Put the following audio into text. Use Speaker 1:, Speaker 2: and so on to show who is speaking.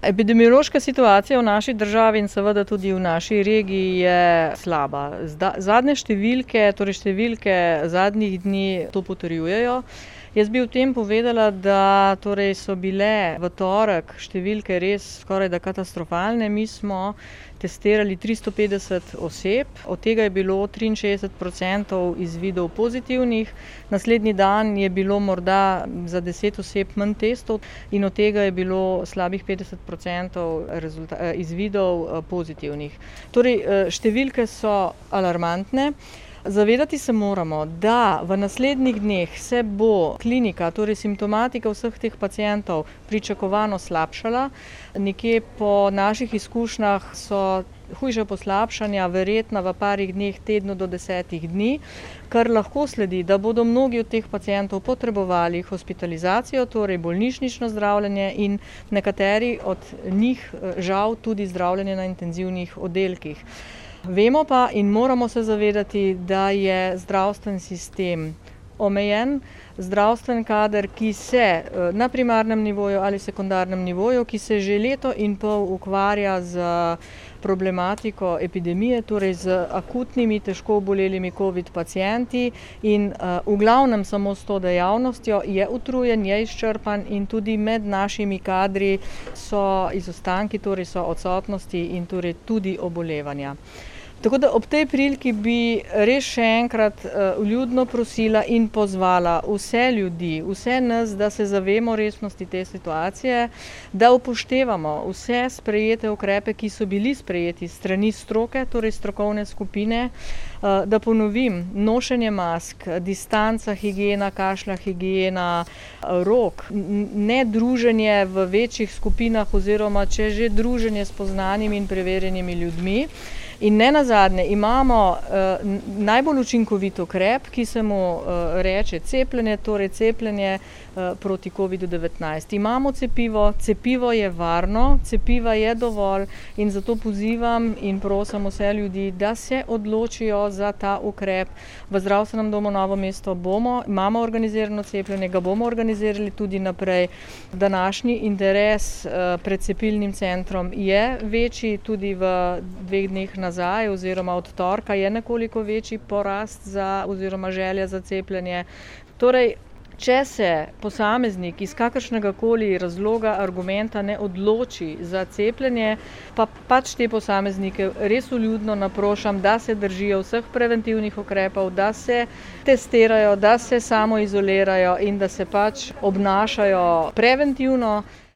Speaker 1: Epidemiološka situacija v naši državi in seveda tudi v naši regiji je slaba. Zadnje številke, torej številke zadnjih dni to potrjujejo. Jaz bi v tem povedala, da torej so bile v torek številke res skorajda katastrofalne. Mi smo testirali 350 oseb, od tega je bilo 63% izvidov pozitivnih. Naslednji dan je bilo morda za 10 oseb manj testov in od tega je bilo slabih 50% izvidov pozitivnih. Torej, številke so alarmantne. Zavedati se moramo, da v naslednjih dneh se bo klinika, torej simptomatika vseh teh pacientov pričakovano slabšala. Nekje po naših izkušnjah so hujša poslabšanja verjetna v parih dneh, tednu do 10 dni, kar lahko sledi, da bodo mnogi od teh pacientov potrebovali hospitalizacijo, torej bolnišnično zdravljenje in nekateri od njih žal tudi zdravljenje na intenzivnih oddelkih. Vemo pa in moramo se zavedati, da je zdravstveni sistem omejen. Zdravstveni kader, ki se na primarnem nivoju ali sekundarnem nivoju, ki se že leto in pol ukvarja z problematiko epidemije, torej z akutnimi, težko obolelimi COVID pacienti in v glavnem samo s to dejavnostjo je utrujen, je izčrpan in tudi med našimi kadri so izostanki, torej so odsotnosti in torej tudi obolevanja. Tako da ob tej priliki bi res še enkrat vljudno prosila in pozvala vse ljudi, vse nas, da se zavemo resnosti te situacije, da upoštevamo vse sprejete ukrepe, ki so bili sprejeti s strani stroke, torej strokovne skupine. Da ponovim, nošenje mask, distanca, higiena, kašlja, higiena, rok, ne druženje v večjih skupinah oziroma če že druženje s poznanimi in preverjenimi ljudmi. In nenazadnje imamo najbolj učinkovit ukrep, ki se mu reče cepljenje, torej cepljenje proti COVID-19. Imamo cepivo, cepivo je varno, cepiva je dovolj in zato pozivam in prosim vse ljudi, da se odločijo za ta ukrep. V zdravstvenem domu Novo mesto imamo organizirano cepljenje, ga bomo organizirali tudi naprej. Današnji interes pred cepilnim centrom je večji, tudi v 2 dneh nazaj oziroma od torka je nekoliko večji porast oziroma želja za cepljenje. Torej, če se posameznik iz kakršnega koli razloga, argumenta ne odloči za cepljenje, pa pač te posameznike res vljudno naprošam, da se držijo vseh preventivnih ukrepov, da se testirajo, da se samoizolirajo in da se pač obnašajo preventivno.